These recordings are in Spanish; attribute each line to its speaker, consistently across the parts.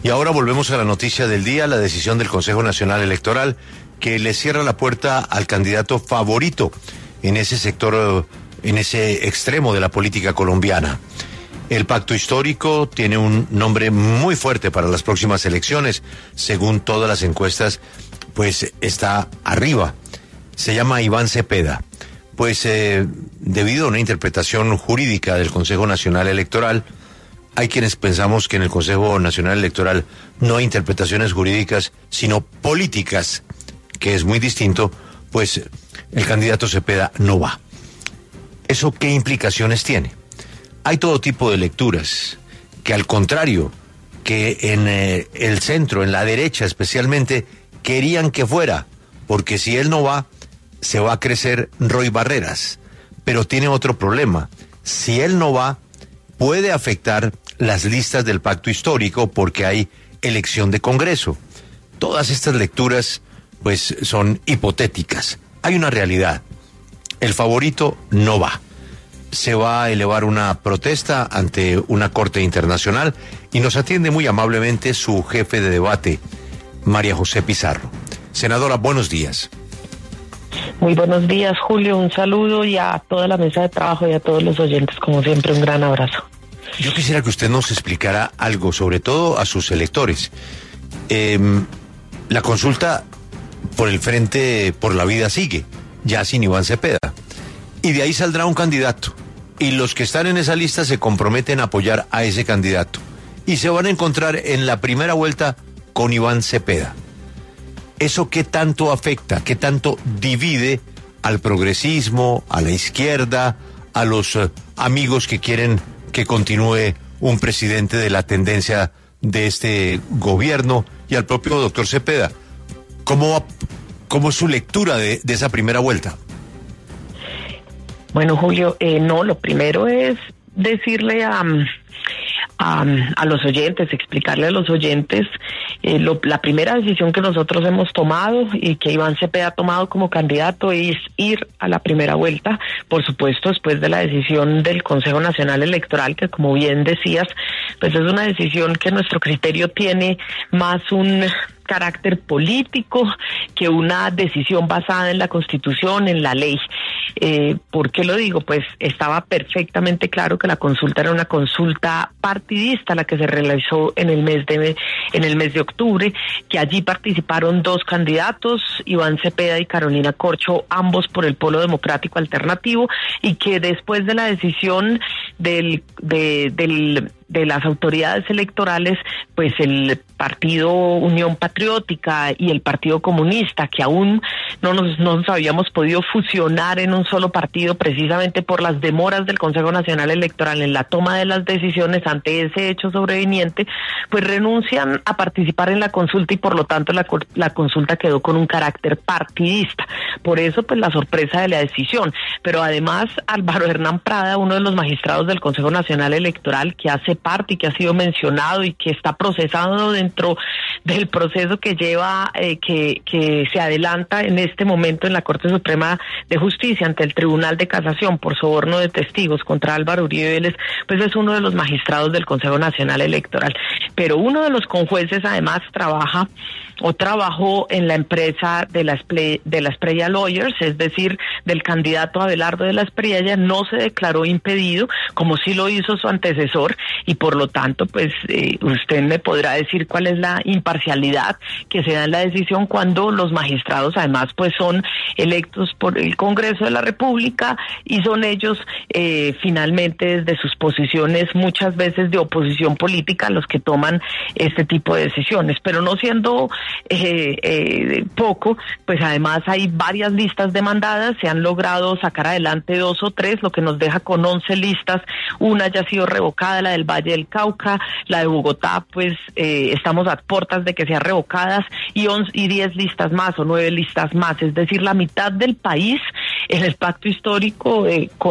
Speaker 1: Y ahora volvemos a la noticia del día, la decisión del Consejo Nacional Electoral que le cierra la puerta al candidato favorito en ese sector, en ese extremo de la política colombiana. El pacto histórico tiene un nombre muy fuerte para las próximas elecciones. Según todas las encuestas, pues está arriba. Se llama Iván Cepeda. Pues debido a una interpretación jurídica del Consejo Nacional Electoral, hay quienes pensamos que en el Consejo Nacional Electoral no hay interpretaciones jurídicas, sino políticas, que es muy distinto, pues el candidato Cepeda no va. ¿Eso qué implicaciones tiene? Hay todo tipo de lecturas, que al contrario, que en el centro, en la derecha especialmente, querían que fuera, porque si él no va, se va a crecer Roy Barreras. Pero tiene otro problema. Si él no va, puede afectar las listas del pacto histórico porque hay elección de Congreso. Todas estas lecturas, pues, son hipotéticas. Hay una realidad. El favorito no va. Se va a elevar una protesta ante una corte internacional y nos atiende muy amablemente su jefe de debate, María José Pizarro. Senadora, buenos días.
Speaker 2: Muy buenos días, Julio. Un saludo y a toda la mesa de trabajo y a todos los oyentes, como siempre, un gran abrazo.
Speaker 1: Yo quisiera que usted nos explicara algo, sobre todo a sus electores. La consulta por el Frente por la Vida sigue, ya sin Iván Cepeda. Y de ahí saldrá un candidato. Y los que están en esa lista se comprometen a apoyar a ese candidato. Y se van a encontrar en la primera vuelta con Iván Cepeda. ¿Eso qué tanto afecta, qué tanto divide al progresismo, a la izquierda, a los amigos que quieren que continúe un presidente de la tendencia de este gobierno y al propio doctor Cepeda? ¿Cómo es su lectura de esa primera vuelta?
Speaker 2: Bueno, Julio, no, lo primero es decirle a los oyentes, explicarle a los oyentes la primera decisión que nosotros hemos tomado y que Iván Cepeda ha tomado como candidato es ir a la primera vuelta, por supuesto después de la decisión del Consejo Nacional Electoral, que como bien decías, pues es una decisión que nuestro criterio tiene más un carácter político que una decisión basada en la Constitución, en la ley. ¿Por qué lo digo? Pues estaba perfectamente claro que la consulta era una consulta partidista, la que se realizó en el mes de octubre, que allí participaron dos candidatos, Iván Cepeda y Carolina Corcho, ambos por el Polo Democrático Alternativo, y que después de la decisión de las autoridades electorales, pues el Partido Unión Patriótica y el Partido Comunista, que aún no nos habíamos podido fusionar en un solo partido precisamente por las demoras del Consejo Nacional Electoral en la toma de las decisiones ante ese hecho sobreviniente, pues renuncian a participar en la consulta y por lo tanto la consulta quedó con un carácter partidista. Por eso pues la sorpresa de la decisión. Pero además Álvaro Hernán Prada, uno de los magistrados del Consejo Nacional Electoral, que hace parte y que ha sido mencionado y que está procesado dentro del proceso que lleva, que se adelanta en este momento en la Corte Suprema de Justicia ante el Tribunal de Casación por soborno de testigos contra Álvaro Uribe Vélez, pues es uno de los magistrados del Consejo Nacional Electoral. Pero uno de los conjueces además trabajó en la empresa de la Espriella Lawyers, es decir, del candidato Abelardo de la Espriella, no se declaró impedido, como sí lo hizo su antecesor, y por lo tanto, pues usted me podrá decir cuál es la imparcialidad que se da en la decisión cuando los magistrados además pues son electos por el Congreso de la República y son ellos finalmente desde sus posiciones muchas veces de oposición política los que toman este tipo de decisiones, pero no siendo poco, pues además hay varias listas demandadas, se han logrado sacar adelante 2 o 3, lo que nos deja con 11 listas, una ya ha sido revocada, la del Valle del Cauca, la de Bogotá, pues estamos a puertas de que sean revocadas, y 10 listas más o 9 listas más, es decir, la mitad del país en el pacto histórico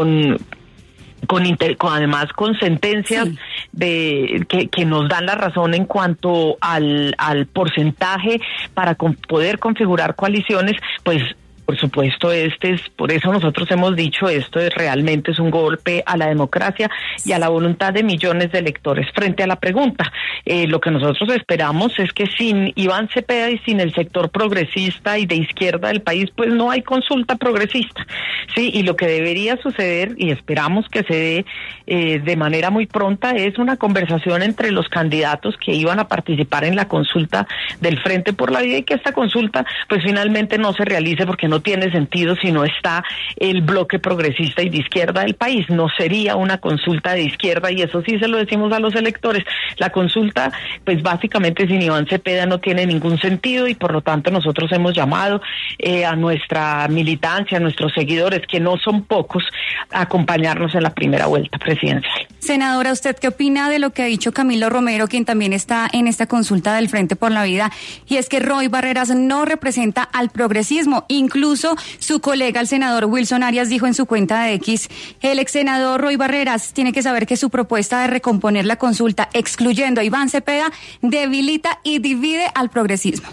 Speaker 2: además con sentencias que nos dan la razón en cuanto al porcentaje para poder configurar coaliciones, pues Por supuesto, por eso nosotros hemos dicho, realmente es un golpe a la democracia y a la voluntad de millones de electores. Frente a la pregunta, lo que nosotros esperamos es que sin Iván Cepeda y sin el sector progresista y de izquierda del país, pues no hay consulta progresista, sí, y lo que debería suceder, y esperamos que se dé de manera muy pronta, es una conversación entre los candidatos que iban a participar en la consulta del Frente por la Vida, y que esta consulta, pues finalmente no se realice, porque no tiene sentido si no está el bloque progresista y de izquierda del país. No sería una consulta de izquierda, y eso sí se lo decimos a los electores. La consulta, pues básicamente sin Iván Cepeda no tiene ningún sentido, y por lo tanto nosotros hemos llamado a nuestra militancia, a nuestros seguidores, que no son pocos, a acompañarnos en la primera vuelta presidencial.
Speaker 3: Senadora, ¿usted qué opina de lo que ha dicho Camilo Romero, quien también está en esta consulta del Frente por la Vida? Y es que Roy Barreras no representa al progresismo. Incluso su colega, el senador Wilson Arias, dijo en su cuenta de X: el ex senador Roy Barreras tiene que saber que su propuesta de recomponer la consulta, excluyendo a Iván Cepeda, debilita y divide al progresismo.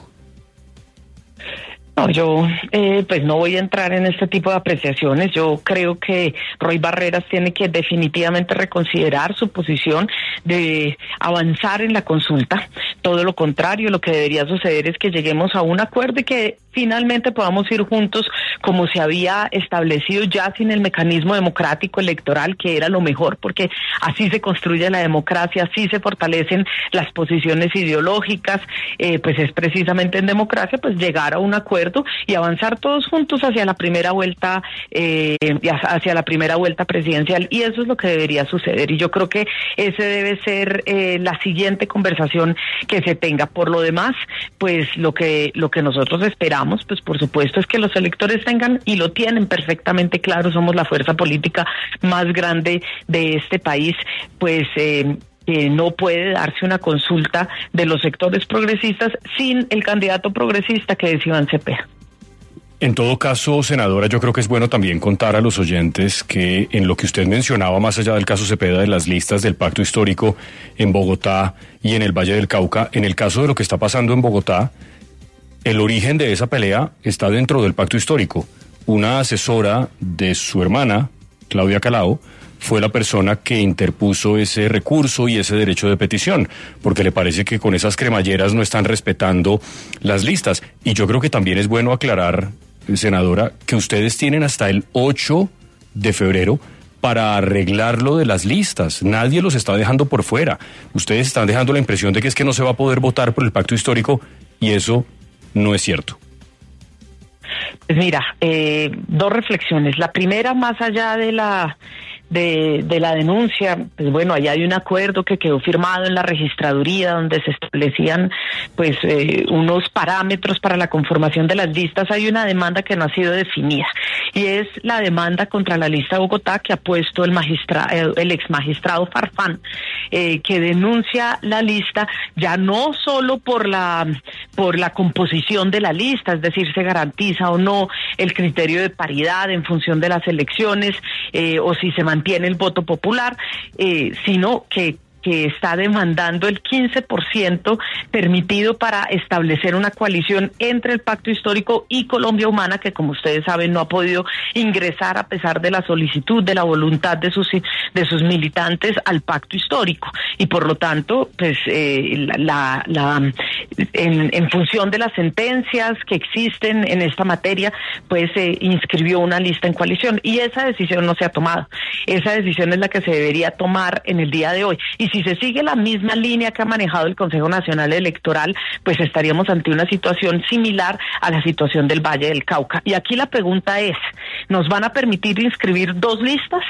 Speaker 2: No, yo pues no voy a entrar en este tipo de apreciaciones. Yo creo que Roy Barreras tiene que definitivamente reconsiderar su posición de avanzar en la consulta. Todo lo contrario, lo que debería suceder es que lleguemos a un acuerdo y que finalmente podamos ir juntos como se había establecido, ya sin el mecanismo democrático electoral, que era lo mejor, porque así se construye la democracia, así se fortalecen las posiciones ideológicas, pues es precisamente en democracia pues llegar a un acuerdo y avanzar todos juntos hacia la primera vuelta, presidencial, y eso es lo que debería suceder, y yo creo que ese debe ser la siguiente conversación que se tenga. Por lo demás, pues lo que nosotros esperamos, pues por supuesto, es que los electores tengan, y lo tienen perfectamente claro, somos la fuerza política más grande de este país, pues no puede darse una consulta de los sectores progresistas sin el candidato progresista, que es Iván Cepeda.
Speaker 4: En todo caso, senadora, yo creo que es bueno también contar a los oyentes que en lo que usted mencionaba, más allá del caso Cepeda, de las listas del pacto histórico en Bogotá y en el Valle del Cauca, en el caso de lo que está pasando en Bogotá, el origen de esa pelea está dentro del pacto histórico. Una asesora de su hermana, Claudia Calao, fue la persona que interpuso ese recurso y ese derecho de petición, porque le parece que con esas cremalleras no están respetando las listas. Y yo creo que también es bueno aclarar, senadora, que ustedes tienen hasta el 8 de febrero para arreglar lo de las listas. Nadie los está dejando por fuera. Ustedes están dejando la impresión de que es que no se va a poder votar por el pacto histórico, y eso no es cierto.
Speaker 2: Pues mira, dos reflexiones. La primera, más allá de la denuncia, pues bueno, allá hay un acuerdo que quedó firmado en la registraduría donde se establecían pues unos parámetros para la conformación de las listas. Hay una demanda que no ha sido definida, y es la demanda contra la lista de Bogotá que ha puesto el ex magistrado Farfán, que denuncia la lista ya no solo por la composición de la lista, es decir, se garantiza o no el criterio de paridad en función de las elecciones, o si se mantiene el voto popular, sino que está demandando el 15% permitido para establecer una coalición entre el Pacto Histórico y Colombia Humana, que como ustedes saben no ha podido ingresar, a pesar de la solicitud, de la voluntad de sus militantes, al Pacto Histórico, y por lo tanto pues en función de las sentencias que existen en esta materia, pues se inscribió una lista en coalición, y esa decisión no se ha tomado. Esa decisión es la que se debería tomar en el día de hoy, y si se sigue la misma línea que ha manejado el Consejo Nacional Electoral, pues estaríamos ante una situación similar a la situación del Valle del Cauca. Y aquí la pregunta es, ¿nos van a permitir inscribir dos listas?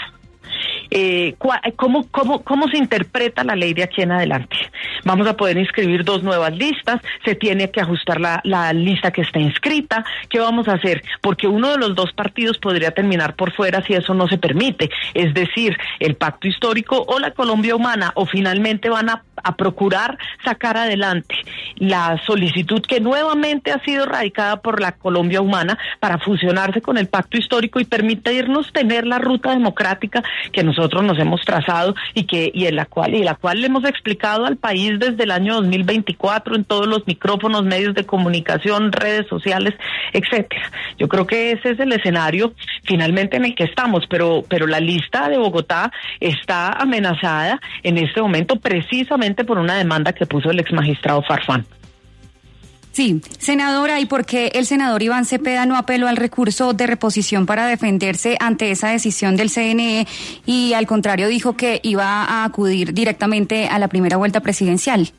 Speaker 2: ¿Cómo se interpreta la ley de aquí en adelante? Vamos a poder inscribir dos nuevas listas, se tiene que ajustar la lista que está inscrita. ¿Qué vamos a hacer? Porque uno de los dos partidos podría terminar por fuera si eso no se permite, es decir, el Pacto Histórico o la Colombia Humana, o finalmente van a a procurar sacar adelante la solicitud que nuevamente ha sido radicada por la Colombia Humana para fusionarse con el pacto histórico y permitirnos tener la ruta democrática que nosotros nos hemos trazado y la cual le hemos explicado al país desde el año 2024 en todos los micrófonos, medios de comunicación, redes sociales, etcétera. Yo creo que ese es el escenario finalmente en el que estamos, pero la lista de Bogotá está amenazada en este momento precisamente por una demanda que puso el exmagistrado Farfán.
Speaker 3: Sí, senadora, ¿y por qué el senador Iván Cepeda no apeló al recurso de reposición para defenderse ante esa decisión del CNE y al contrario dijo que iba a acudir directamente a la primera vuelta presidencial?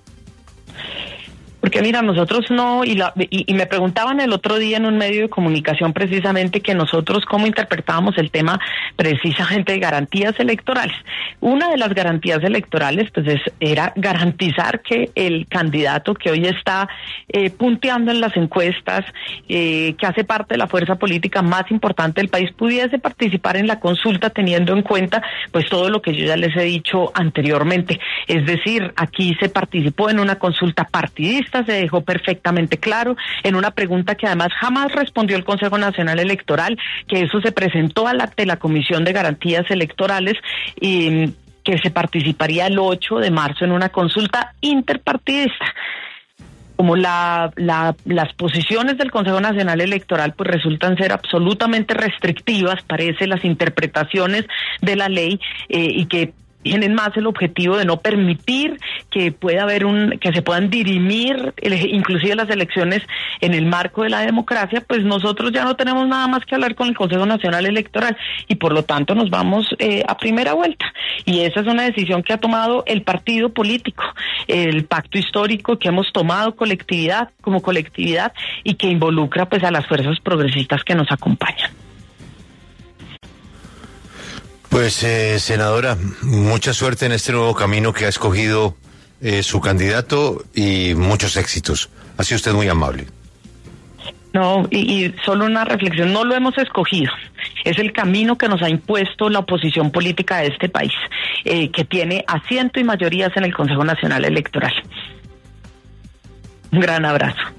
Speaker 2: Porque mira, nosotros no, y me preguntaban el otro día en un medio de comunicación precisamente que nosotros cómo interpretábamos el tema precisamente de garantías electorales. Una de las garantías electorales pues era garantizar que el candidato que hoy está punteando en las encuestas, que hace parte de la fuerza política más importante del país, pudiese participar en la consulta teniendo en cuenta pues todo lo que yo ya les he dicho anteriormente. Es decir, aquí se participó en una consulta partidista, se dejó perfectamente claro en una pregunta que además jamás respondió el Consejo Nacional Electoral, que eso se presentó ante la Comisión de Garantías Electorales y que se participaría el 8 de marzo en una consulta interpartidista. Como las posiciones del Consejo Nacional Electoral pues resultan ser absolutamente restrictivas, parece, las interpretaciones de la ley y que tienen más el objetivo de no permitir que pueda haber que se puedan dirimir inclusive las elecciones en el marco de la democracia, pues nosotros ya no tenemos nada más que hablar con el Consejo Nacional Electoral y por lo tanto nos vamos a primera vuelta. Y esa es una decisión que ha tomado el partido político, el pacto histórico que hemos tomado como colectividad y que involucra pues a las fuerzas progresistas que nos acompañan.
Speaker 1: Pues, senadora, mucha suerte en este nuevo camino que ha escogido su candidato y muchos éxitos. Ha sido usted muy amable.
Speaker 2: No, y solo una reflexión, no lo hemos escogido. Es el camino que nos ha impuesto la oposición política de este país, que tiene asiento y mayorías en el Consejo Nacional Electoral. Un gran abrazo.